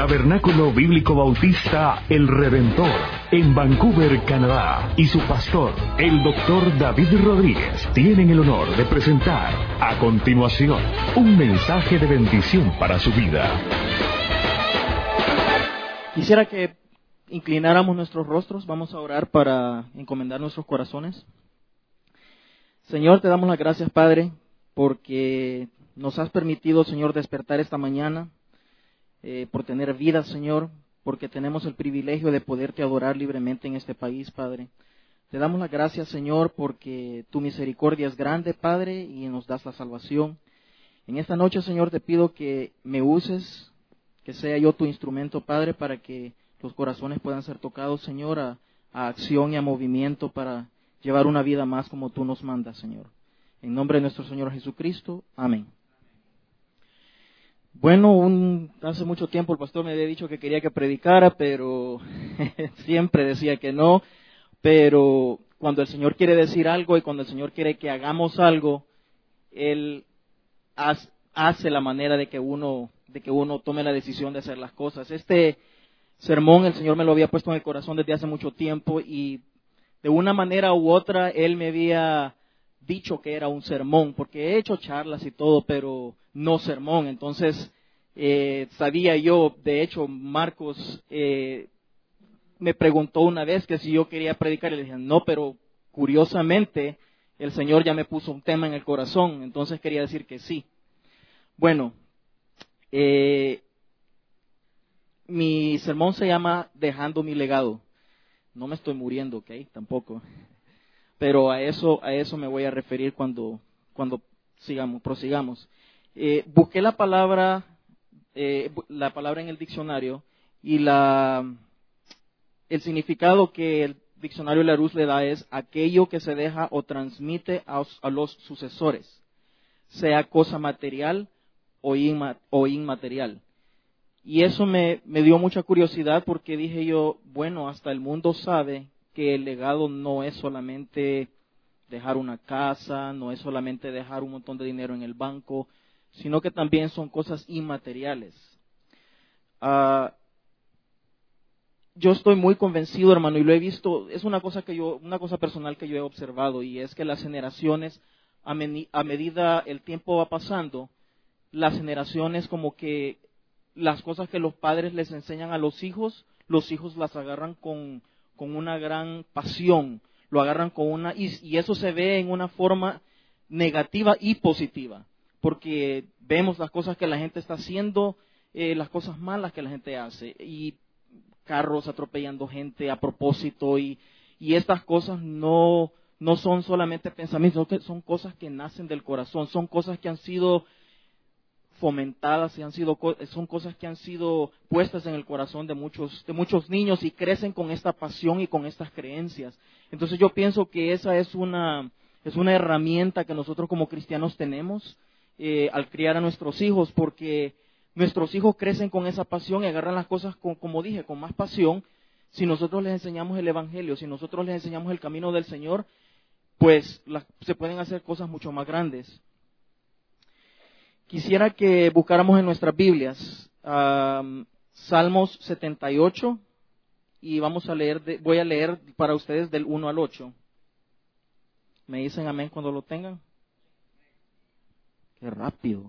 Tabernáculo Bíblico Bautista El Redentor, en Vancouver, Canadá, y su pastor, el Dr. David Rodríguez, tienen el honor de presentar, a continuación, un mensaje de bendición para su vida. Quisiera que inclináramos nuestros rostros. Vamos a orar para encomendar nuestros corazones. Señor, te damos las gracias, Padre, porque nos has permitido, Señor, despertar esta mañana, por tener vida, Señor, porque tenemos el privilegio de poderte adorar libremente en este país, Padre. Te damos las gracias, Señor, porque tu misericordia es grande, Padre, y nos das la salvación. En esta noche, Señor, te pido que me uses, que sea yo tu instrumento, Padre, para que los corazones puedan ser tocados, Señor, a acción y a movimiento para llevar una vida más como tú nos mandas, Señor. En nombre de nuestro Señor Jesucristo, amén. Bueno, hace mucho tiempo el pastor me había dicho que quería que predicara, pero siempre decía que no. Pero cuando el Señor quiere decir algo y cuando el Señor quiere que hagamos algo, Él hace la manera de que uno tome la decisión de hacer las cosas. Este sermón el Señor me lo había puesto en el corazón desde hace mucho tiempo y de una manera u otra Él me había dicho que era un sermón, porque he hecho charlas y todo, pero no sermón. Entonces, sabía yo, de hecho, Marcos me preguntó una vez que si yo quería predicar, y le dije, no, pero curiosamente, el Señor ya me puso un tema en el corazón, entonces quería decir que sí. Bueno, mi sermón se llama Dejando mi legado. No me estoy muriendo, ¿ok? Tampoco. Pero a eso me voy a referir cuando prosigamos. Busqué la palabra en el diccionario y el significado que el diccionario Larousse le da es aquello que se deja o transmite a los sucesores, sea cosa material o inmaterial. Y eso me dio mucha curiosidad porque dije yo, bueno, hasta el mundo sabe que el legado no es solamente dejar una casa, no es solamente dejar un montón de dinero en el banco, sino que también son cosas inmateriales. Yo estoy muy convencido, hermano, y lo he visto, es una cosa personal que yo he observado, y es que las generaciones, a medida el tiempo va pasando, las generaciones como que las cosas que los padres les enseñan a los hijos las agarran con una gran pasión, lo agarran y eso se ve en una forma negativa y positiva, porque vemos las cosas que la gente está haciendo, las cosas malas que la gente hace, y carros atropellando gente a propósito, y estas cosas no son solamente pensamientos, son cosas que nacen del corazón, son cosas que han sido fomentadas son cosas que han sido puestas en el corazón de muchos niños y crecen con esta pasión y con estas creencias. Entonces yo pienso que esa es una herramienta que nosotros como cristianos tenemos al criar a nuestros hijos, porque nuestros hijos crecen con esa pasión y agarran las cosas como dije, con más pasión. Si nosotros les enseñamos el evangelio, si nosotros les enseñamos el camino del Señor, pues se pueden hacer cosas mucho más grandes. Quisiera que buscáramos en nuestras Biblias Salmos 78 y voy a leer para ustedes del 1 al 8. ¿Me dicen amén cuando lo tengan? ¡Qué rápido!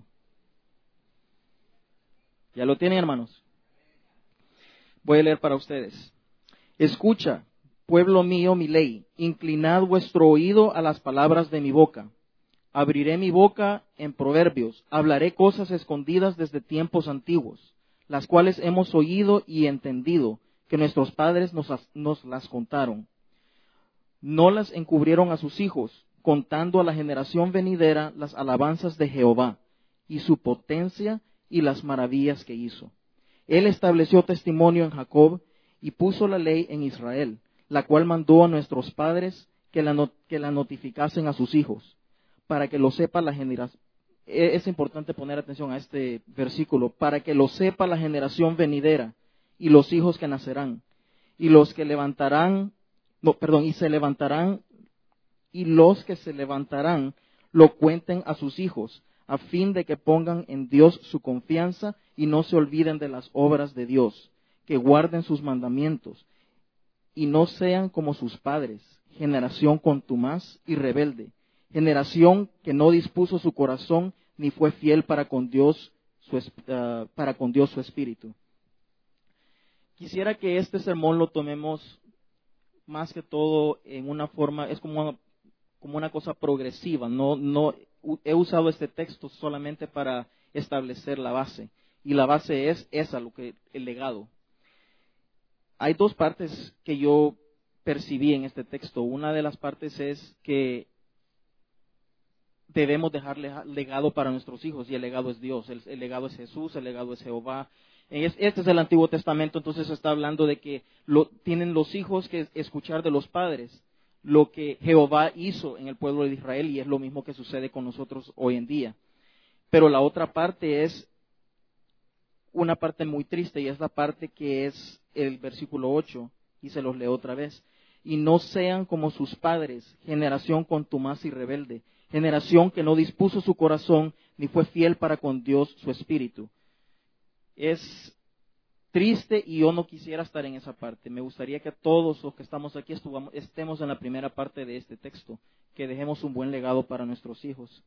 ¿Ya lo tienen, hermanos? Voy a leer para ustedes. Escucha, pueblo mío, mi ley, inclinad vuestro oído a las palabras de mi boca. Abriré mi boca en proverbios, hablaré cosas escondidas desde tiempos antiguos, las cuales hemos oído y entendido, que nuestros padres nos las contaron. No las encubrieron a sus hijos, contando a la generación venidera las alabanzas de Jehová, y su potencia y las maravillas que hizo. Él estableció testimonio en Jacob, y puso la ley en Israel, la cual mandó a nuestros padres que la notificasen a sus hijos, para que lo sepa la generación. Es importante poner atención a este versículo, para que lo sepa la generación venidera y los hijos que nacerán, y los que se levantarán, y los que se levantarán lo cuenten a sus hijos, a fin de que pongan en Dios su confianza y no se olviden de las obras de Dios, que guarden sus mandamientos y no sean como sus padres, generación contumaz y rebelde, generación que no dispuso su corazón ni fue fiel para con Dios su espíritu. Quisiera que este sermón lo tomemos más que todo en una forma, es como una cosa progresiva. No he usado este texto solamente para establecer la base. Y la base es esa, el legado. Hay dos partes que yo percibí en este texto. Una de las partes es que debemos dejarle legado para nuestros hijos, y el legado es Dios, el legado es Jesús, el legado es Jehová. Este es el Antiguo Testamento, entonces está hablando de que tienen los hijos que escuchar de los padres lo que Jehová hizo en el pueblo de Israel, y es lo mismo que sucede con nosotros hoy en día. Pero la otra parte es una parte muy triste, y es la parte que es el versículo 8, y se los leo otra vez. Y no sean como sus padres, generación contumaz y rebelde, generación que no dispuso su corazón ni fue fiel para con Dios su espíritu. Es triste y yo no quisiera estar en esa parte. Me gustaría que todos los que estamos aquí estemos en la primera parte de este texto, que dejemos un buen legado para nuestros hijos.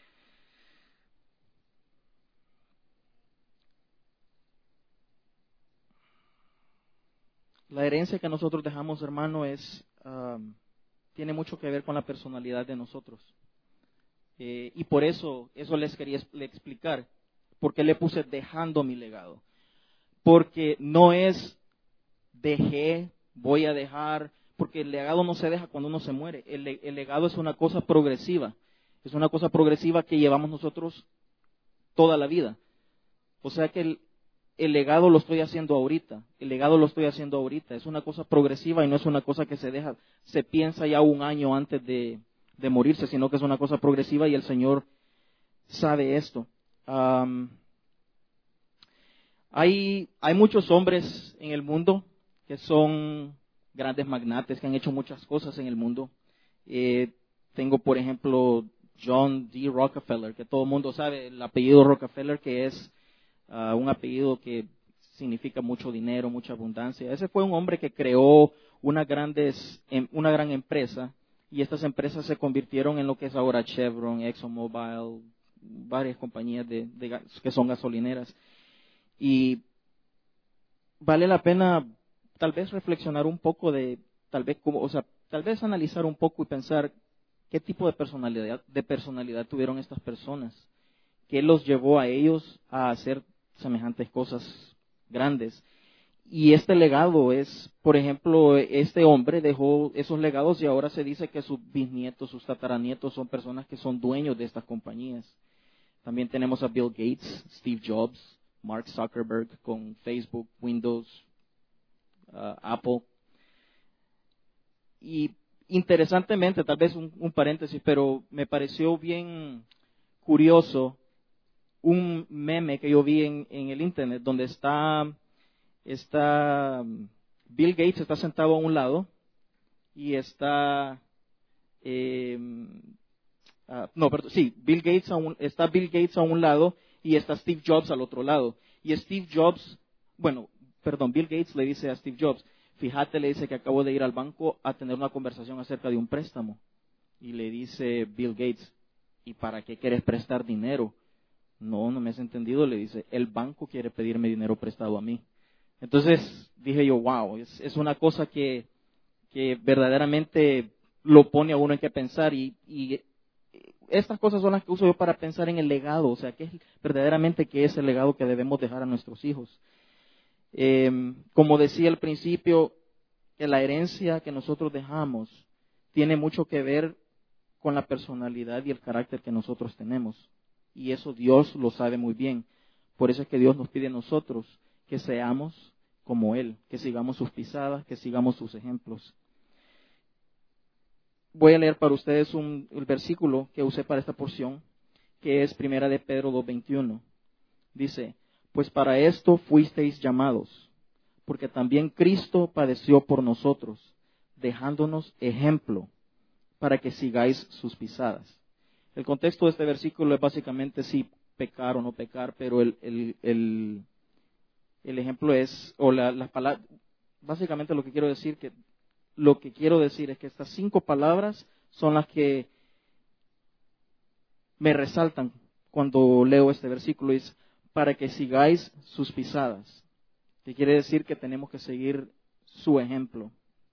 La herencia que nosotros dejamos, hermano, tiene mucho que ver con la personalidad de nosotros. Y por eso les quería explicar por qué le puse dejando mi legado. Porque no es voy a dejar, porque el legado no se deja cuando uno se muere. El legado es una cosa progresiva. Es una cosa progresiva que llevamos nosotros toda la vida. O sea que el legado lo estoy haciendo ahorita. El legado lo estoy haciendo ahorita. Es una cosa progresiva y no es una cosa que se piensa ya un año antes de morirse, sino que es una cosa progresiva, y el Señor sabe esto. Hay muchos hombres en el mundo que son grandes magnates, que han hecho muchas cosas en el mundo. Tengo, por ejemplo, John D. Rockefeller, que todo el mundo sabe el apellido Rockefeller, que es un apellido que significa mucho dinero, mucha abundancia. Ese fue un hombre que creó una gran empresa, y estas empresas se convirtieron en lo que es ahora Chevron, ExxonMobil, varias compañías que son gasolineras. Y vale la pena tal vez reflexionar un poco tal vez analizar un poco y pensar qué tipo de personalidad tuvieron estas personas, qué los llevó a ellos a hacer semejantes cosas grandes. Y este legado es, por ejemplo, este hombre dejó esos legados, y ahora se dice que sus bisnietos, sus tataranietos son personas que son dueños de estas compañías. También tenemos a Bill Gates, Steve Jobs, Mark Zuckerberg con Facebook, Windows, Apple. Y interesantemente, tal vez un paréntesis, pero me pareció bien curioso un meme que yo vi en el internet, donde está Bill Gates está sentado a un lado, y está Bill Gates a un lado, y está Steve Jobs al otro lado. Y Bill Gates le dice a Steve Jobs, fíjate, le dice que acabo de ir al banco a tener una conversación acerca de un préstamo. Y le dice Bill Gates, ¿y para qué quieres prestar dinero? No me has entendido, le dice, el banco quiere pedirme dinero prestado a mí. Entonces dije yo, wow, es una cosa que verdaderamente lo pone a uno en qué pensar, y estas cosas son las que uso yo para pensar en el legado, o sea, qué es el legado que debemos dejar a nuestros hijos. Como decía al principio, que la herencia que nosotros dejamos tiene mucho que ver con la personalidad y el carácter que nosotros tenemos, y eso Dios lo sabe muy bien. Por eso es que Dios nos pide a nosotros que seamos como Él, que sigamos sus pisadas, que sigamos sus ejemplos. Voy a leer para ustedes el versículo que usé para esta porción, que es 1 de Pedro 2:21. Dice, pues para esto fuisteis llamados, porque también Cristo padeció por nosotros, dejándonos ejemplo para que sigáis sus pisadas. El contexto de este versículo es básicamente si pecar o no pecar, pero el ejemplo es, o las palabras, básicamente lo que quiero decir es que estas 5 palabras son las que me resaltan cuando leo este versículo, es para que sigáis sus pisadas, que quiere decir que tenemos que seguir su ejemplo.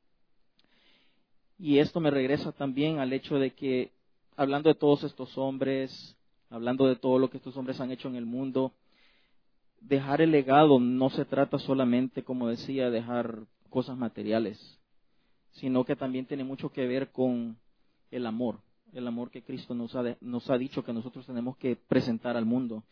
Y esto me regresa también al hecho de que, hablando de todos estos hombres, hablando de todo lo que estos hombres han hecho en el mundo, dejar el legado no se trata solamente, como decía, dejar cosas materiales, sino que también tiene mucho que ver con el amor que Cristo nos ha dicho que nosotros tenemos que presentar al mundo.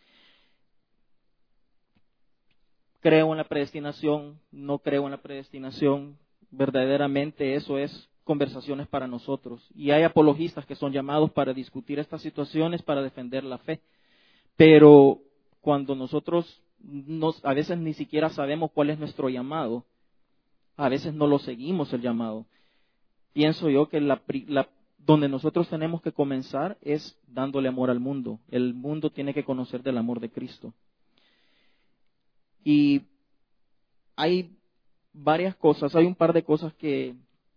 Creo en la predestinación, no creo en la predestinación, verdaderamente eso es conversaciones para nosotros. Y hay apologistas que son llamados para discutir estas situaciones, para defender la fe. Pero cuando nosotros a veces ni siquiera sabemos cuál es nuestro llamado, a veces no lo seguimos el llamado. Pienso yo que donde nosotros tenemos que comenzar es dándole amor al mundo. El mundo tiene que conocer del amor de Cristo. Y hay varias cosas, hay un par de cosas que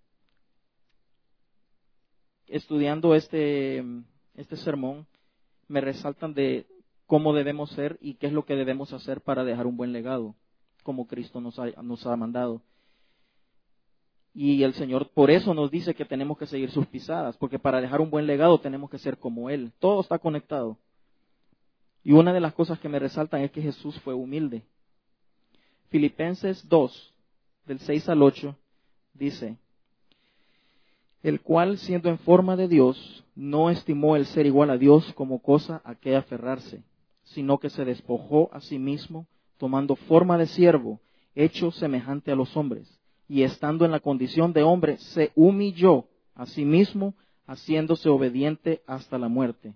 estudiando este sermón me resaltan de cómo debemos ser y qué es lo que debemos hacer para dejar un buen legado, como Cristo nos ha mandado. Y el Señor por eso nos dice que tenemos que seguir sus pisadas, porque para dejar un buen legado tenemos que ser como Él. Todo está conectado. Y una de las cosas que me resaltan es que Jesús fue humilde. Filipenses 2, del 6 al 8, dice: el cual, siendo en forma de Dios, no estimó el ser igual a Dios como cosa a que aferrarse, sino que se despojó a sí mismo, tomando forma de siervo, hecho semejante a los hombres, y estando en la condición de hombre, se humilló a sí mismo, haciéndose obediente hasta la muerte.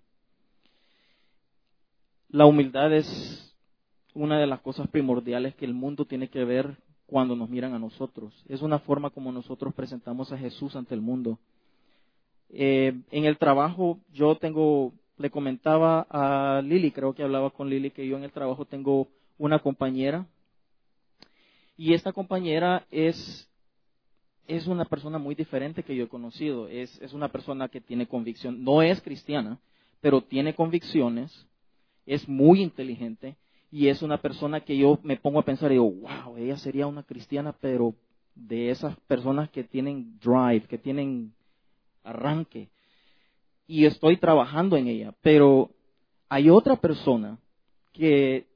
La humildad es una de las cosas primordiales que el mundo tiene que ver cuando nos miran a nosotros. Es una forma como nosotros presentamos a Jesús ante el mundo. En el trabajo le comentaba a Lili, creo que hablaba con Lili, que yo en el trabajo tengo una compañera, y esta compañera es una persona muy diferente que yo he conocido. Es una persona que tiene convicción, no es cristiana, pero tiene convicciones, es muy inteligente, y es una persona que yo me pongo a pensar y digo, wow, ella sería una cristiana, pero de esas personas que tienen drive, que tienen arranque. Y estoy trabajando en ella, pero hay otra persona que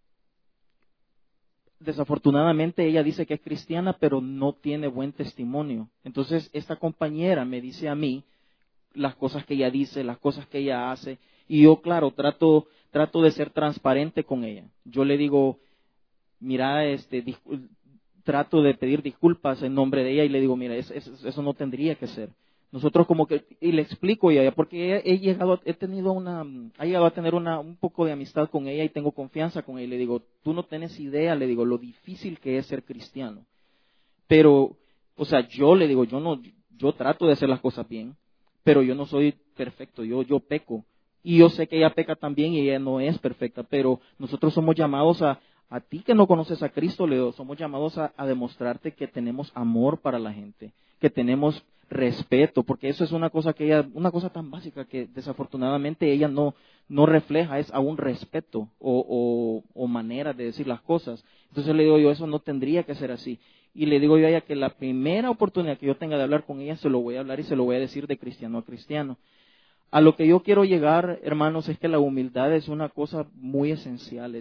desafortunadamente ella dice que es cristiana, pero no tiene buen testimonio. Entonces esta compañera me dice a mí las cosas que ella dice, las cosas que ella hace, y yo, claro, trato de ser transparente con ella. Yo le digo, mira, trato de pedir disculpas en nombre de ella y le digo, mira, eso no tendría que ser. Nosotros y le explico a ella, porque ha llegado a tener un poco de amistad con ella y tengo confianza con ella. Y le digo, tú no tienes idea, le digo, lo difícil que es ser cristiano. Pero, o sea, yo le digo, yo trato de hacer las cosas bien, pero yo no soy perfecto, yo peco. Y yo sé que ella peca también y ella no es perfecta, pero nosotros somos llamados a ti que no conoces a Cristo, Leo, somos llamados a demostrarte que tenemos amor para la gente, que tenemos respeto, porque eso es una cosa tan básica que desafortunadamente ella no refleja, es aún respeto o manera de decir las cosas. Entonces le digo yo, eso no tendría que ser así. Y le digo yo a ella que la primera oportunidad que yo tenga de hablar con ella, se lo voy a hablar y se lo voy a decir de cristiano a cristiano. A lo que yo quiero llegar, hermanos, es que la humildad es una cosa muy esencial,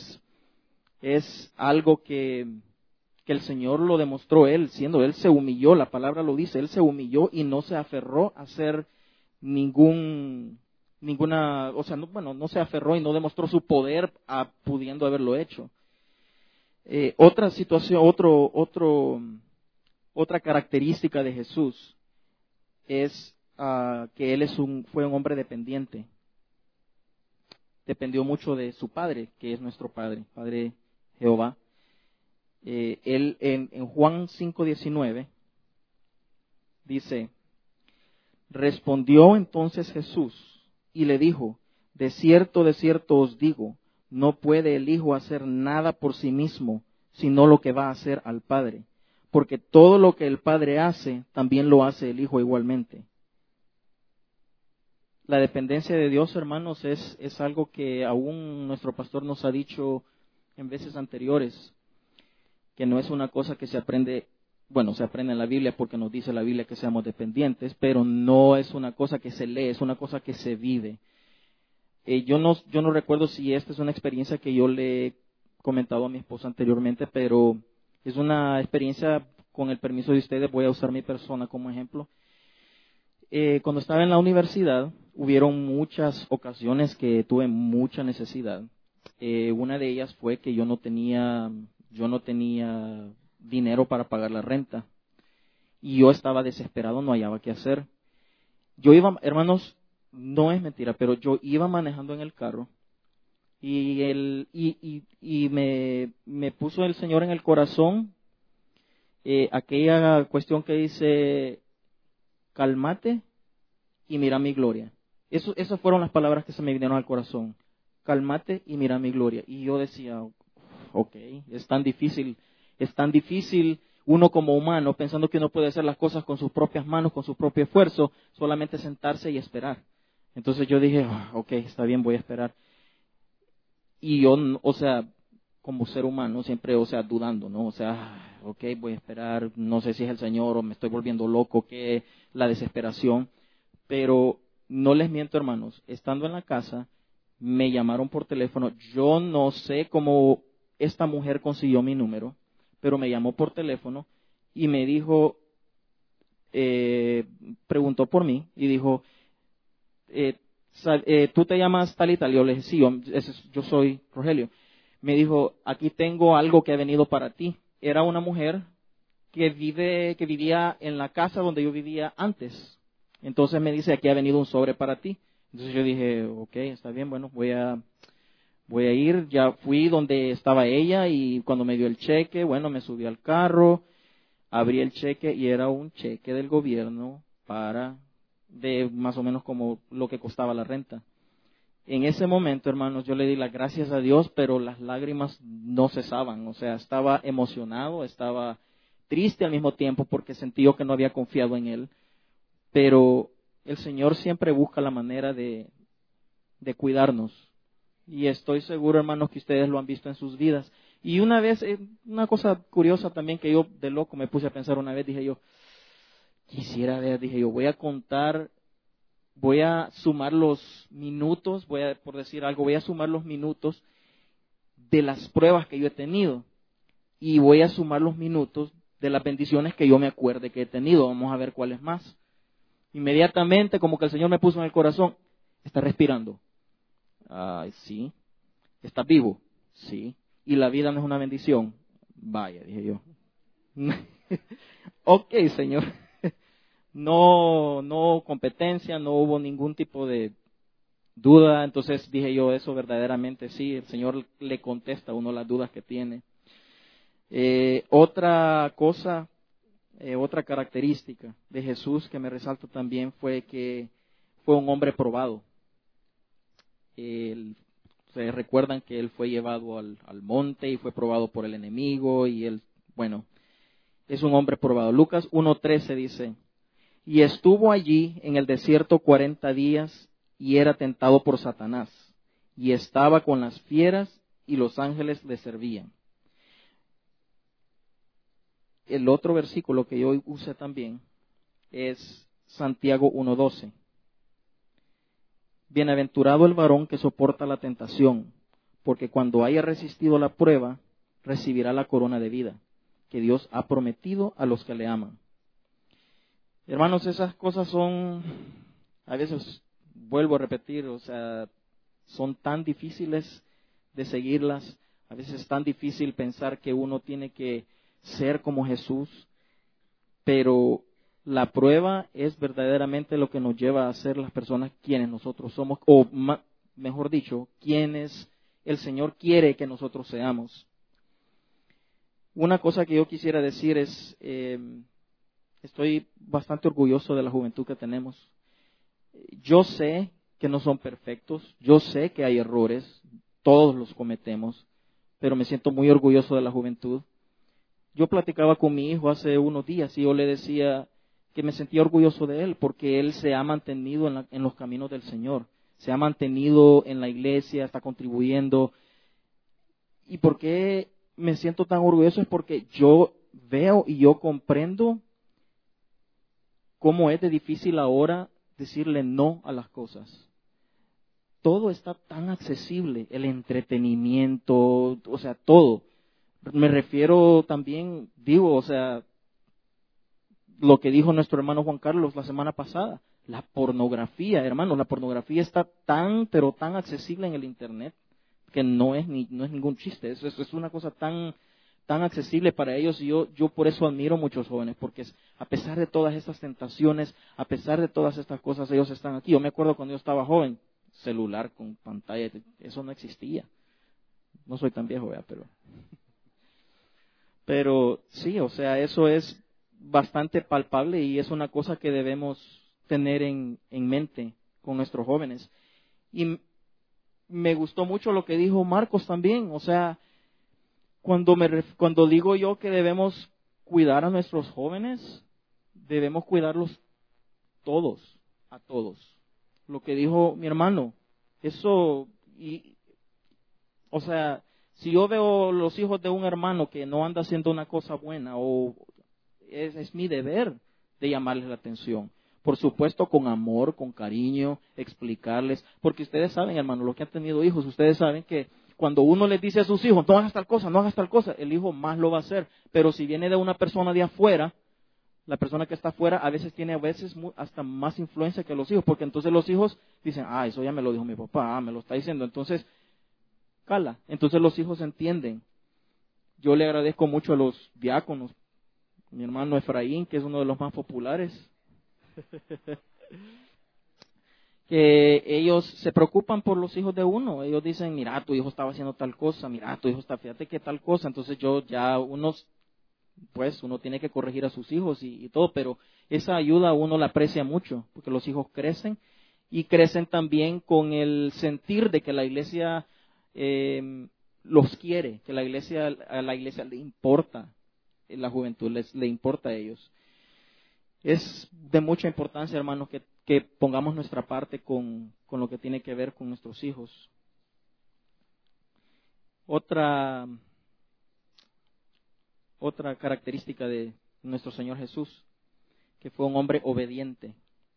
es algo que el Señor lo demostró Él se humilló, la palabra lo dice, Él se humilló y no se aferró a hacer no se aferró y no demostró su poder pudiendo haberlo hecho. Otra situación, otra característica de Jesús es que Él fue un hombre dependiente. Dependió mucho de su Padre, que es nuestro Padre Jehová. Él en Juan 5:19 dice: respondió entonces Jesús y le dijo, de cierto os digo, no puede el Hijo hacer nada por sí mismo, sino lo que va a hacer al Padre. Porque todo lo que el Padre hace, también lo hace el Hijo igualmente. La dependencia de Dios, hermanos, es algo que aún nuestro pastor nos ha dicho en veces anteriores, que no es una cosa que se aprende, bueno, se aprende en la Biblia porque nos dice la Biblia que seamos dependientes, pero no es una cosa que se lee, es una cosa que se vive. Yo no recuerdo si esta es una experiencia que yo le he comentado a mi esposa anteriormente, pero es una experiencia, con el permiso de ustedes, voy a usar mi persona como ejemplo. Cuando estaba en la universidad, hubieron muchas ocasiones que tuve mucha necesidad. Una de ellas fue que yo no tenía dinero para pagar la renta. Y yo estaba desesperado, no hallaba qué hacer. Yo iba, hermanos, no es mentira, pero yo iba manejando en el carro y me puso el Señor en el corazón aquella cuestión que dice, cálmate y mira mi gloria. Esas fueron las palabras que se me vinieron al corazón. Cálmate y mira mi gloria. Y yo decía, ok, es tan difícil uno como humano, pensando que uno puede hacer las cosas con sus propias manos, con su propio esfuerzo, solamente sentarse y esperar. Entonces yo dije, ok, está bien, voy a esperar. Y yo, o sea, como ser humano, siempre, o sea, dudando, ¿no? O sea, ok, voy a esperar, no sé si es el Señor o me estoy volviendo loco, que la desesperación. Pero no les miento, hermanos, estando en la casa, me llamaron por teléfono. Yo no sé cómo esta mujer consiguió mi número, pero me llamó por teléfono y me dijo, preguntó por mí y dijo, ¿tú te llamas tal y tal? Yo le dije, sí, yo soy Rogelio. Me dijo, aquí tengo algo que ha venido para ti. Era una mujer que vivía en la casa donde yo vivía antes. Entonces me dice, aquí ha venido un sobre para ti. Entonces yo dije, ok, está bien, bueno, voy a ir. Ya fui donde estaba ella y cuando me dio el cheque, bueno, me subí al carro, abrí el cheque y era un cheque del gobierno de más o menos como lo que costaba la renta. En ese momento, hermanos, yo le di las gracias a Dios, pero las lágrimas no cesaban. O sea, estaba emocionado, estaba triste al mismo tiempo porque sentí yo que no había confiado en Él. Pero el Señor siempre busca la manera de cuidarnos. Y estoy seguro, hermanos, que ustedes lo han visto en sus vidas. Y una vez, una cosa curiosa también que yo de loco me puse a pensar una vez, dije yo, voy a sumar los minutos, por decir algo, voy a sumar los minutos de las pruebas que yo he tenido. Y voy a sumar los minutos de las bendiciones que yo me acuerde que he tenido. Vamos a ver cuáles más. Inmediatamente, como que el Señor me puso en el corazón, ¿está respirando? Ay, sí. ¿Está vivo? Sí. ¿Y la vida no es una bendición? Vaya, dije yo. Ok, Señor. No competencia, no hubo ningún tipo de duda. Entonces dije yo, eso verdaderamente sí, el Señor le contesta a uno las dudas que tiene. Otra cosa, otra característica de Jesús que me resalta también fue que fue un hombre probado. Se recuerdan que él fue llevado al monte y fue probado por el enemigo y él, bueno, es un hombre probado. Lucas 1:13 dice, y estuvo allí en el desierto 40 días y era tentado por Satanás y estaba con las fieras y los ángeles le servían. El otro versículo que yo usé también es Santiago 1:12. Bienaventurado el varón que soporta la tentación, porque cuando haya resistido la prueba, recibirá la corona de vida que Dios ha prometido a los que le aman. Hermanos, esas cosas son, a veces vuelvo a repetir, o sea, son tan difíciles de seguirlas. A veces es tan difícil pensar que uno tiene que ser como Jesús, pero la prueba es verdaderamente lo que nos lleva a ser las personas quienes nosotros somos, o mejor dicho, quienes el Señor quiere que nosotros seamos. Una cosa que yo quisiera decir es, estoy bastante orgulloso de la juventud que tenemos. Yo sé que no son perfectos. Yo sé que hay errores, todos los cometemos, pero me siento muy orgulloso de la juventud. Yo platicaba con mi hijo hace unos días y yo le decía que me sentía orgulloso de él porque él se ha mantenido en los caminos del Señor, se ha mantenido en la iglesia, está contribuyendo. ¿Y por qué me siento tan orgulloso? Es porque yo veo y yo comprendo cómo es de difícil ahora decirle no a las cosas. Todo está tan accesible, el entretenimiento, o sea, todo. Me refiero también, lo que dijo nuestro hermano Juan Carlos la semana pasada, la pornografía, hermanos, la pornografía está tan, pero tan accesible en el Internet que no es ningún chiste, eso es una cosa tan accesible para ellos y yo por eso admiro a muchos jóvenes, porque a pesar de todas estas tentaciones, a pesar de todas estas cosas, ellos están aquí. Yo me acuerdo cuando yo estaba joven, celular con pantalla, eso no existía. No soy tan viejo, pero sí, o sea, eso es bastante palpable y es una cosa que debemos tener en mente con nuestros jóvenes. Y me gustó mucho lo que dijo Marcos también, o sea, cuando digo yo que debemos cuidar a nuestros jóvenes, debemos cuidarlos todos, a todos. Lo que dijo mi hermano, o sea, si yo veo los hijos de un hermano que no anda haciendo una cosa buena, es mi deber de llamarles la atención. Por supuesto, con amor, con cariño, explicarles. Porque ustedes saben, hermano, los que han tenido hijos, ustedes saben que cuando uno les dice a sus hijos, no hagas tal cosa, no hagas tal cosa, el hijo más lo va a hacer. Pero si viene de una persona de afuera, la persona que está afuera a veces tiene hasta más influencia que los hijos. Porque entonces los hijos dicen, eso ya me lo dijo mi papá, me lo está diciendo. Entonces, cala. Entonces los hijos entienden. Yo le agradezco mucho a los diáconos. Mi hermano Efraín, que es uno de los más populares, que ellos se preocupan por los hijos de uno. Ellos dicen, mira, tu hijo estaba haciendo tal cosa, mira, tu hijo está, fíjate que tal cosa. Entonces uno tiene que corregir a sus hijos y todo, pero esa ayuda uno la aprecia mucho, porque los hijos crecen y crecen también con el sentir de que la iglesia los quiere, que a la iglesia le importa, la juventud le importa a ellos. Es de mucha importancia, hermanos, que pongamos nuestra parte con lo que tiene que ver con nuestros hijos. Otra característica de nuestro Señor Jesús, que fue un hombre obediente.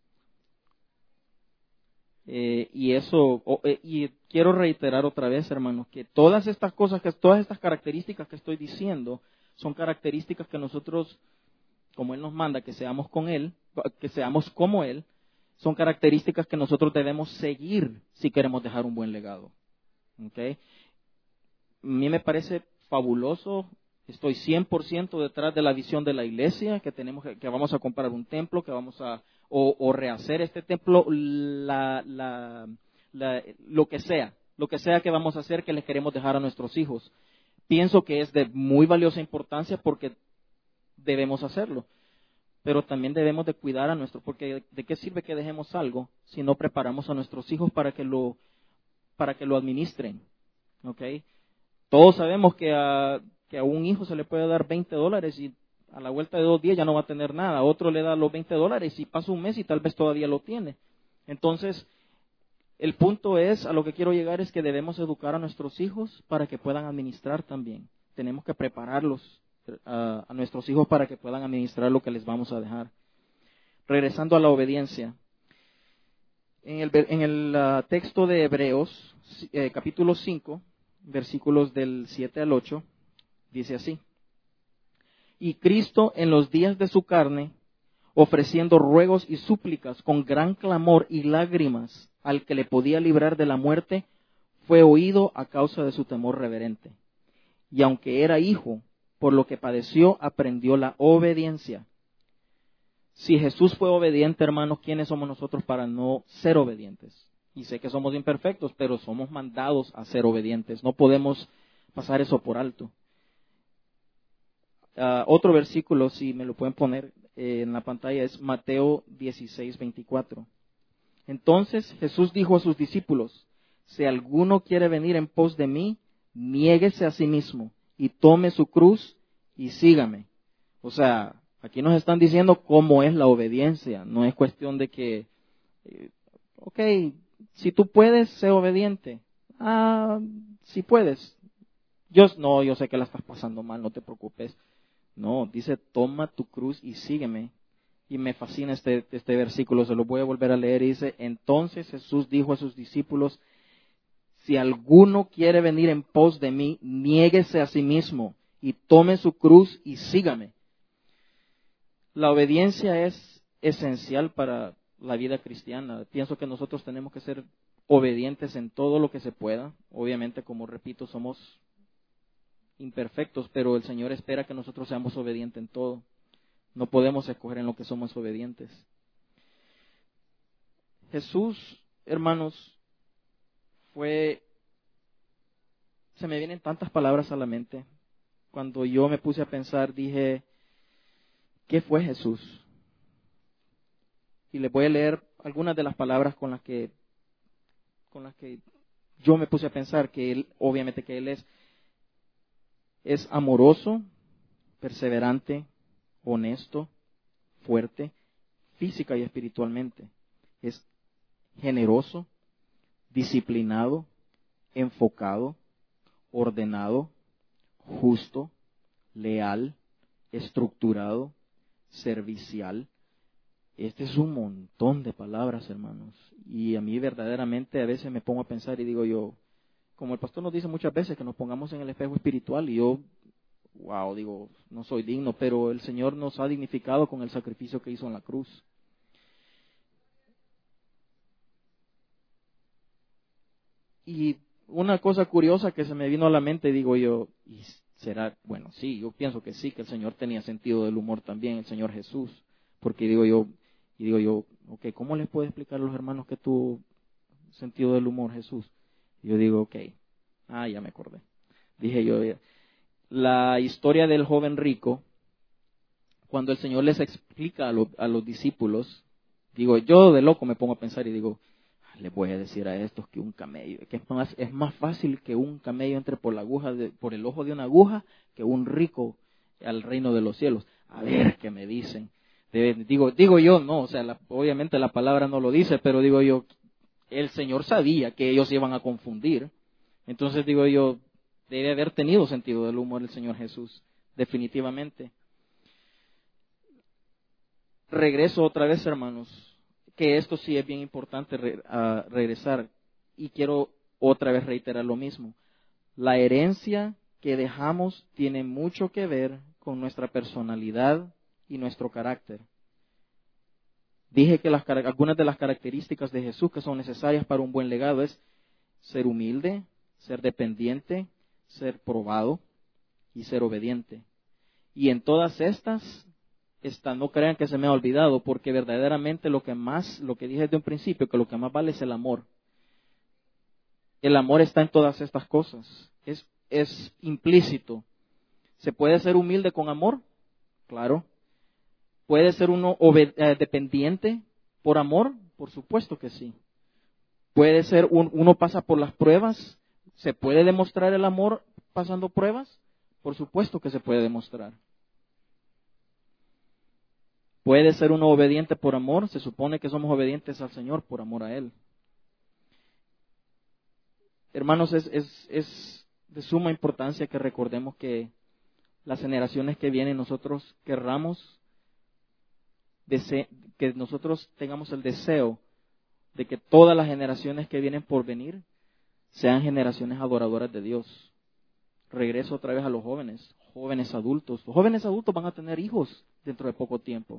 Y quiero reiterar otra vez, hermanos, que todas estas características que estoy diciendo son características que nosotros, como Él nos manda, que seamos como Él, son características que nosotros debemos seguir si queremos dejar un buen legado. ¿Okay? A mí me parece fabuloso, estoy 100% detrás de la visión de la iglesia, que vamos a comprar un templo, que vamos a rehacer este templo, lo que sea que vamos a hacer, que les queremos dejar a nuestros hijos. Pienso que es de muy valiosa importancia porque debemos hacerlo. Pero también debemos de cuidar porque ¿de qué sirve que dejemos algo si no preparamos a nuestros hijos para que lo administren? ¿Okay? Todos sabemos que a un hijo se le puede dar $20 y a la vuelta de 2 días ya no va a tener nada. A otro le da los $20 y pasa un mes y tal vez todavía lo tiene. Entonces, el punto a lo que quiero llegar es que debemos educar a nuestros hijos para que puedan administrar también. Tenemos que prepararlos a nuestros hijos para que puedan administrar lo que les vamos a dejar. Regresando a la obediencia. En el texto de Hebreos, capítulo 5, versículos del 7 al 8, dice así: Y Cristo en los días de su carne, ofreciendo ruegos y súplicas con gran clamor y lágrimas al que le podía librar de la muerte, fue oído a causa de su temor reverente. Y aunque era hijo, por lo que padeció, aprendió la obediencia. Si Jesús fue obediente, hermanos, ¿quiénes somos nosotros para no ser obedientes? Y sé que somos imperfectos, pero somos mandados a ser obedientes. No podemos pasar eso por alto. Otro versículo, si me lo pueden poner en la pantalla, es Mateo 16:24. Entonces Jesús dijo a sus discípulos, si alguno quiere venir en pos de mí, niéguese a sí mismo y tome su cruz y sígame. O sea, aquí nos están diciendo cómo es la obediencia. No es cuestión de que, ok, si tú puedes, sé obediente. Si puedes. Yo sé que la estás pasando mal, no te preocupes. No, dice, toma tu cruz y sígueme. Y me fascina este versículo, se lo voy a volver a leer. Y dice, entonces Jesús dijo a sus discípulos, si alguno quiere venir en pos de mí, niéguese a sí mismo y tome su cruz y sígame. La obediencia es esencial para la vida cristiana. Pienso que nosotros tenemos que ser obedientes en todo lo que se pueda. Obviamente, como repito, somos imperfectos, pero el Señor espera que nosotros seamos obedientes en todo. No podemos escoger en lo que somos obedientes. Jesús, hermanos, se me vienen tantas palabras a la mente. Cuando yo me puse a pensar, dije, ¿qué fue Jesús? Y les voy a leer algunas de las palabras con las que yo me puse a pensar que Él, obviamente que Él es amoroso, perseverante, honesto, fuerte, física y espiritualmente. Es generoso, disciplinado, enfocado, ordenado, justo, leal, estructurado, servicial. Este es un montón de palabras, hermanos. Y a mí verdaderamente a veces me pongo a pensar y digo yo, como el pastor nos dice muchas veces, que nos pongamos en el espejo espiritual y yo, digo, no soy digno, pero el Señor nos ha dignificado con el sacrificio que hizo en la cruz. Y una cosa curiosa que se me vino a la mente, digo yo, ¿y será? Bueno, sí, yo pienso que sí, que el Señor tenía sentido del humor también, el Señor Jesús. Porque digo yo, ok, ¿cómo les puedo explicar a los hermanos que tuvo sentido del humor Jesús? Y yo digo, ok, ya me acordé. Dije yo, la historia del joven rico, cuando el Señor les explica a los discípulos, digo, yo de loco me pongo a pensar y digo, les voy a decir a estos que un camello, que es más fácil que un camello entre por el ojo de una aguja, que un rico al reino de los cielos. A ver qué me dicen. Digo yo, no, o sea, obviamente la palabra no lo dice, pero digo yo, el Señor sabía que ellos iban a confundir. Entonces digo yo, debe haber tenido sentido del humor el Señor Jesús, definitivamente. Regreso otra vez, hermanos, que esto sí es bien importante regresar, y quiero otra vez reiterar lo mismo. La herencia que dejamos tiene mucho que ver con nuestra personalidad y nuestro carácter. Dije que algunas de las características de Jesús que son necesarias para un buen legado es ser humilde, ser dependiente, ser probado y ser obediente. Y en todas estas, no crean que se me ha olvidado, porque verdaderamente lo que dije desde un principio, que lo que más vale es el amor. El amor está en todas estas cosas. Es implícito. ¿Se puede ser humilde con amor? Claro. ¿Puede ser uno dependiente por amor? Por supuesto que sí. ¿Puede ser uno pasa por las pruebas? ¿Se puede demostrar el amor pasando pruebas? Por supuesto que se puede demostrar. ¿Puede ser uno obediente por amor? Se supone que somos obedientes al Señor por amor a Él. Hermanos, es de suma importancia que recordemos que las generaciones que vienen nosotros querramos, que nosotros tengamos el deseo de que todas las generaciones que vienen por venir sean generaciones adoradoras de Dios. Regreso otra vez a los jóvenes adultos. Los jóvenes adultos van a tener hijos dentro de poco tiempo.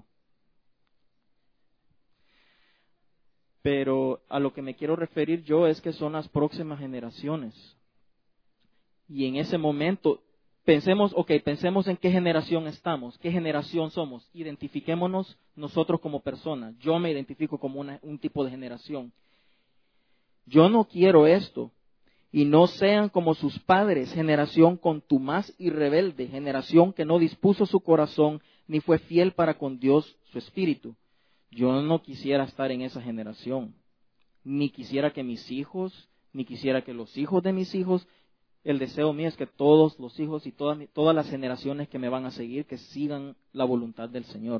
Pero a lo que me quiero referir yo es que son las próximas generaciones. Y en ese momento, pensemos en qué generación estamos, qué generación somos. Identifiquémonos nosotros como personas. Yo me identifico como un tipo de generación. Yo no quiero esto. Y no sean como sus padres, generación contumaz y rebelde, generación que no dispuso su corazón ni fue fiel para con Dios su espíritu. Yo no quisiera estar en esa generación. ni quisiera que mis hijos, ni quisiera que los hijos de mis hijos. El deseo mío es que todos los hijos y todas las generaciones que me van a seguir, que sigan la voluntad del Señor.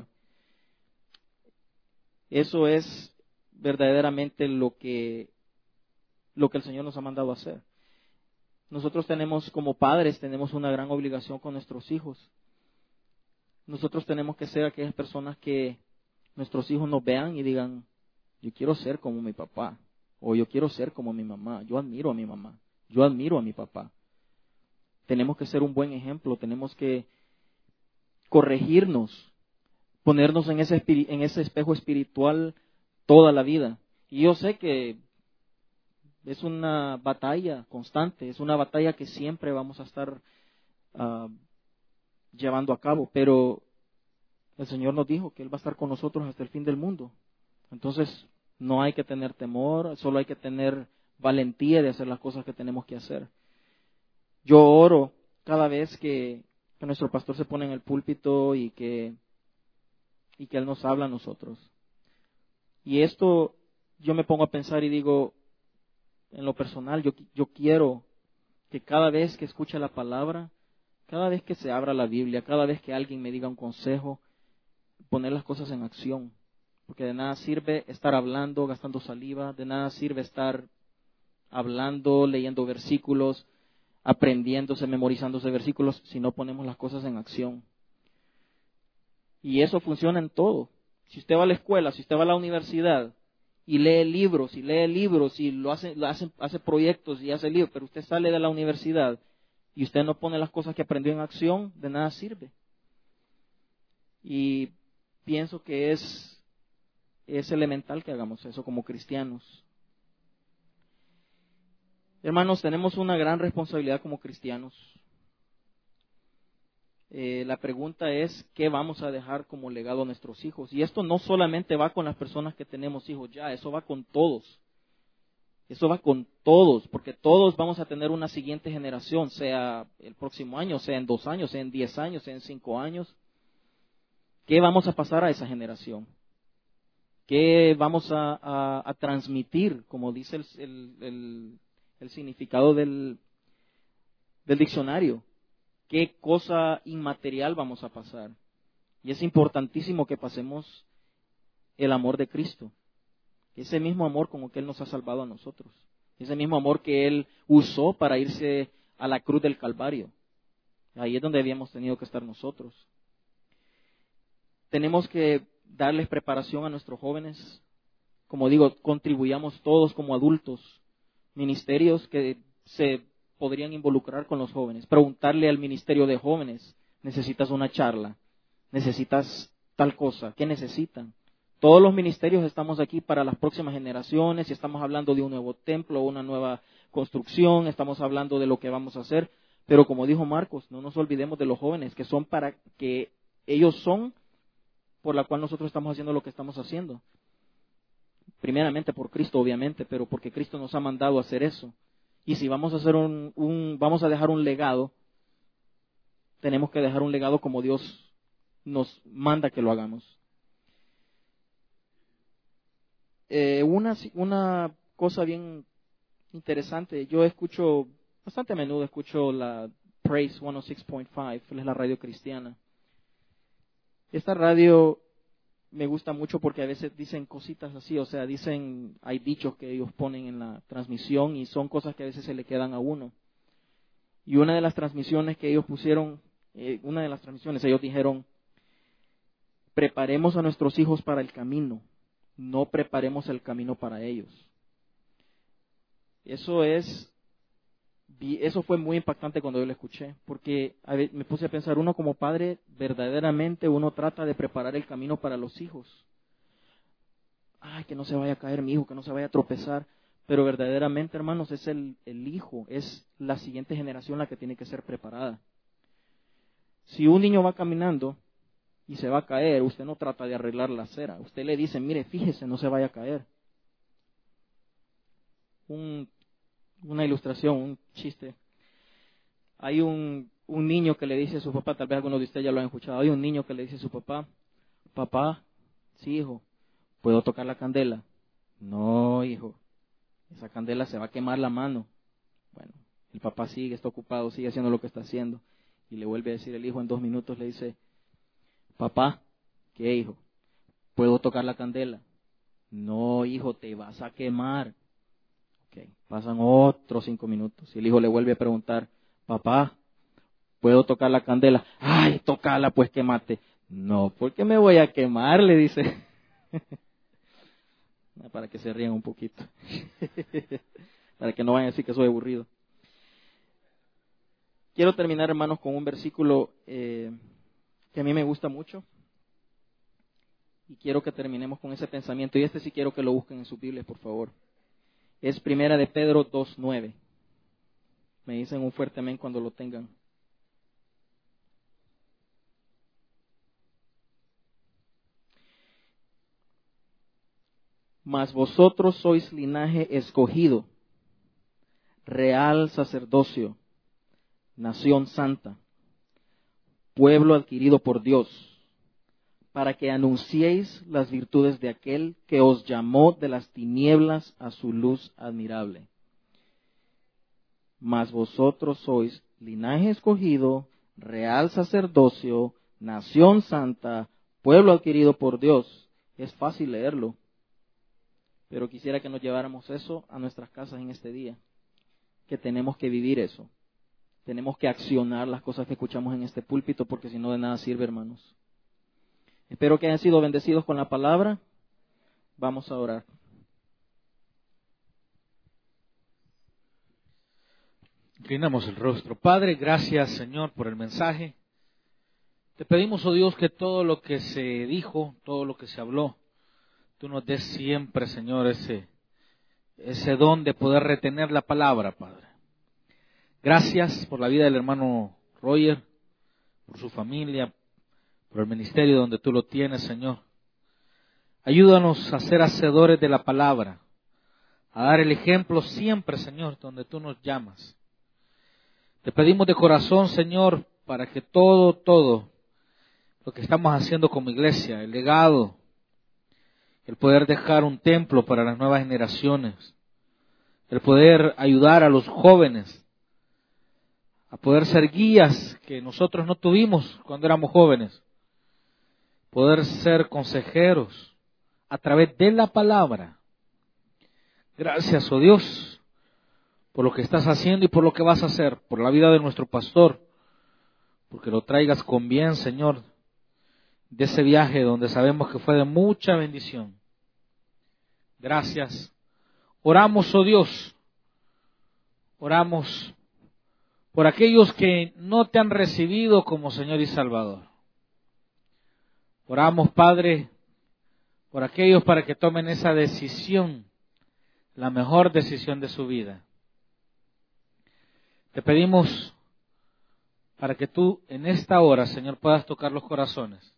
Eso es verdaderamente lo que el Señor nos ha mandado a hacer. Nosotros como padres, tenemos una gran obligación con nuestros hijos. Nosotros tenemos que ser aquellas personas que nuestros hijos nos vean y digan, yo quiero ser como mi papá, o yo quiero ser como mi mamá, yo admiro a mi mamá, yo admiro a mi papá. Tenemos que ser un buen ejemplo, tenemos que corregirnos, ponernos en ese espejo espiritual toda la vida. Y yo sé que es una batalla constante, es una batalla que siempre vamos a estar llevando a cabo, pero el Señor nos dijo que Él va a estar con nosotros hasta el fin del mundo. Entonces, no hay que tener temor, solo hay que tener valentía de hacer las cosas que tenemos que hacer. Yo oro cada vez que nuestro pastor se pone en el púlpito y que Él nos habla a nosotros. Y esto yo me pongo a pensar y digo, en lo personal, yo quiero que cada vez que escuche la palabra, cada vez que se abra la Biblia, cada vez que alguien me diga un consejo, poner las cosas en acción. Porque de nada sirve estar hablando, gastando saliva, de nada sirve estar hablando, leyendo versículos, aprendiéndose, memorizándose versículos, si no ponemos las cosas en acción. Y eso funciona en todo. Si usted va a la escuela, si usted va a la universidad y lee libros y hace proyectos y hace libros, pero usted sale de la universidad y usted no pone las cosas que aprendió en acción, de nada sirve. Y pienso que es elemental que hagamos eso como cristianos. Hermanos, tenemos una gran responsabilidad como cristianos. La pregunta es, ¿qué vamos a dejar como legado a nuestros hijos? Y esto no solamente va con las personas que tenemos hijos ya, eso va con todos. Eso va con todos, porque todos vamos a tener una siguiente generación, sea el próximo año, sea en 2 años, sea en 10 años, sea en 5 años. ¿Qué vamos a pasar a esa generación? ¿Qué vamos a transmitir, como dice el significado del diccionario? ¿Qué cosa inmaterial vamos a pasar? Y es importantísimo que pasemos el amor de Cristo. Ese mismo amor con el que Él nos ha salvado a nosotros. Ese mismo amor que Él usó para irse a la cruz del Calvario. Ahí es donde habíamos tenido que estar nosotros. Tenemos que darles preparación a nuestros jóvenes. Como digo, contribuyamos todos como adultos. Ministerios que se podrían involucrar con los jóvenes. Preguntarle al ministerio de jóvenes, necesitas una charla, necesitas tal cosa, ¿qué necesitan? Todos los ministerios estamos aquí para las próximas generaciones y estamos hablando de un nuevo templo, una nueva construcción, estamos hablando de lo que vamos a hacer, pero como dijo Marcos, no nos olvidemos de los jóvenes, que son para que ellos son por la cual nosotros estamos haciendo lo que estamos haciendo. Primeramente por Cristo, obviamente, pero porque Cristo nos ha mandado a hacer eso. Y si vamos a hacer vamos a dejar un legado, tenemos que dejar un legado como Dios nos manda que lo hagamos. Una cosa bien interesante, yo bastante a menudo escucho la Praise 106.5, es la radio cristiana. Esta radio me gusta mucho porque a veces dicen cositas así, o sea, hay dichos que ellos ponen en la transmisión y son cosas que a veces se le quedan a uno. Y una de las transmisiones que ellos pusieron, ellos dijeron, preparemos a nuestros hijos para el camino, no preparemos el camino para ellos. Eso fue muy impactante cuando yo lo escuché, porque me puse a pensar, uno como padre, verdaderamente uno trata de preparar el camino para los hijos. Ay, que no se vaya a caer mi hijo, que no se vaya a tropezar. Pero verdaderamente, hermanos, es el hijo, es la siguiente generación la que tiene que ser preparada. Si un niño va caminando y se va a caer, usted no trata de arreglar la acera. Usted le dice, mire, fíjese, no se vaya a caer. Una ilustración, un chiste. Hay un niño que le dice a su papá, tal vez algunos de ustedes ya lo han escuchado, hay un niño que le dice a su papá, papá, sí hijo, ¿puedo tocar la candela? No hijo, esa candela se va a quemar la mano. Bueno, el papá está ocupado, sigue haciendo lo que está haciendo. Y le vuelve a decir el hijo en 2 minutos, le dice, papá, ¿qué hijo? ¿Puedo tocar la candela? No, hijo, te vas a quemar. Okay. Pasan otros 5 minutos. Y el hijo le vuelve a preguntar, papá, ¿puedo tocar la candela? Ay, tócala, pues quémate. No, porque me voy a quemar, le dice. Para que se rían un poquito. Para que no vayan a decir que soy aburrido. Quiero terminar, hermanos, con un versículo que a mí me gusta mucho. Y quiero que terminemos con ese pensamiento. Y este sí quiero que lo busquen en sus Biblias, por favor. Es 1 de Pedro 2:9. Me dicen un fuerte amén cuando lo tengan. Mas vosotros sois linaje escogido, real sacerdocio, nación santa, pueblo adquirido por Dios, para que anunciéis las virtudes de aquel que os llamó de las tinieblas a su luz admirable. Mas vosotros sois linaje escogido, real sacerdocio, nación santa, pueblo adquirido por Dios. Es fácil leerlo, pero quisiera que nos lleváramos eso a nuestras casas en este día, que tenemos que vivir eso. Tenemos que accionar las cosas que escuchamos en este púlpito, porque si no de nada sirve, hermanos. Espero que hayan sido bendecidos con la palabra. Vamos a orar. Inclinamos el rostro. Padre, gracias, Señor, por el mensaje. Te pedimos, oh Dios, que todo lo que se dijo, todo lo que se habló, tú nos des siempre, Señor, ese don de poder retener la palabra, Padre. Gracias por la vida del hermano Roger, por su familia, por el ministerio donde tú lo tienes, Señor. Ayúdanos a ser hacedores de la palabra, a dar el ejemplo siempre, Señor, donde tú nos llamas. Te pedimos de corazón, Señor, para que todo lo que estamos haciendo como iglesia, el legado, el poder dejar un templo para las nuevas generaciones, el poder ayudar a los jóvenes, a poder ser guías que nosotros no tuvimos cuando éramos jóvenes, poder ser consejeros a través de la palabra. Gracias, oh Dios, por lo que estás haciendo y por lo que vas a hacer, por la vida de nuestro pastor, porque lo traigas con bien, Señor, de ese viaje donde sabemos que fue de mucha bendición. Gracias. Oramos, oh Dios, oramos por aquellos que no te han recibido como Señor y Salvador. Oramos, Padre, por aquellos para que tomen esa decisión, la mejor decisión de su vida. Te pedimos para que tú en esta hora, Señor, puedas tocar los corazones.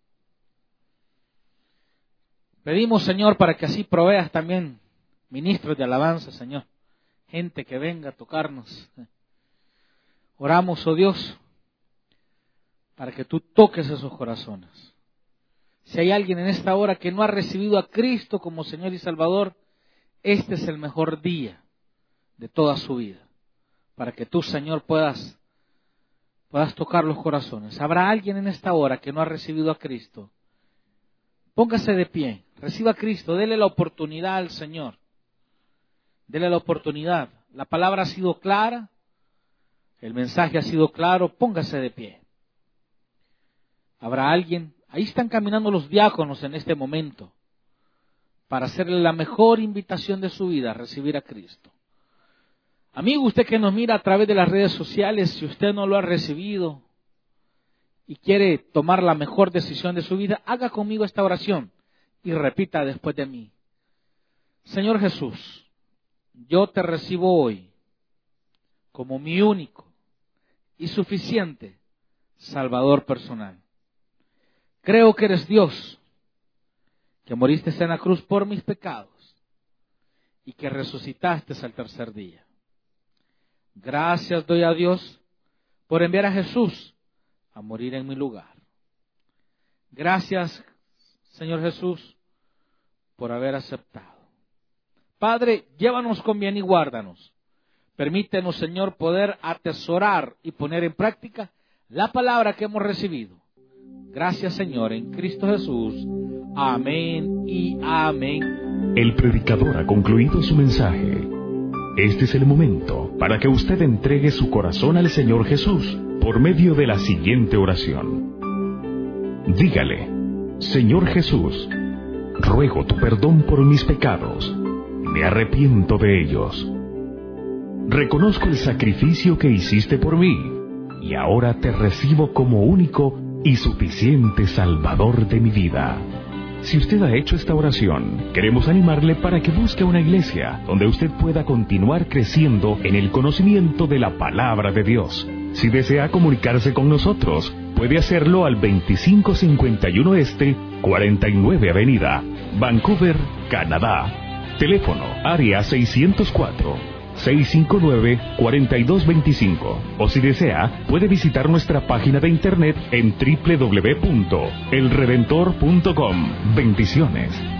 Pedimos, Señor, para que así proveas también ministros de alabanza, Señor, gente que venga a tocarnos. Oramos, oh Dios, para que tú toques esos corazones. Si hay alguien en esta hora que no ha recibido a Cristo como Señor y Salvador, este es el mejor día de toda su vida, para que tú, Señor, puedas tocar los corazones. ¿Habrá alguien en esta hora que no ha recibido a Cristo? Póngase de pie, reciba a Cristo, dele la oportunidad al Señor. Dele la oportunidad. La palabra ha sido clara, el mensaje ha sido claro, póngase de pie. ¿Habrá alguien? Ahí están caminando los diáconos en este momento para hacerle la mejor invitación de su vida a recibir a Cristo. Amigo, usted que nos mira a través de las redes sociales, si usted no lo ha recibido y quiere tomar la mejor decisión de su vida, haga conmigo esta oración y repita después de mí. Señor Jesús, yo te recibo hoy como mi único y suficiente Salvador personal. Creo que eres Dios, que moriste en la cruz por mis pecados y que resucitaste al tercer día. Gracias doy a Dios por enviar a Jesús a morir en mi lugar. Gracias, Señor Jesús, por haber aceptado. Padre, llévanos con bien y guárdanos. Permítenos, Señor, poder atesorar y poner en práctica la palabra que hemos recibido. Gracias, Señor, en Cristo Jesús. Amén y amén. El predicador ha concluido su mensaje. Este es el momento para que usted entregue su corazón al Señor Jesús por medio de la siguiente oración. Dígale: Señor Jesús, ruego tu perdón por mis pecados. Me arrepiento de ellos. Reconozco el sacrificio que hiciste por mí y ahora te recibo como único y suficiente Salvador de mi vida. Si usted ha hecho esta oración, queremos animarle para que busque una iglesia donde usted pueda continuar creciendo en el conocimiento de la palabra de Dios. Si desea comunicarse con nosotros, puede hacerlo al 2551 Este, 49 Avenida, Vancouver, Canadá. Teléfono, área 604-659-4225. O si desea, puede visitar nuestra página de internet en www.elredentor.com. Bendiciones.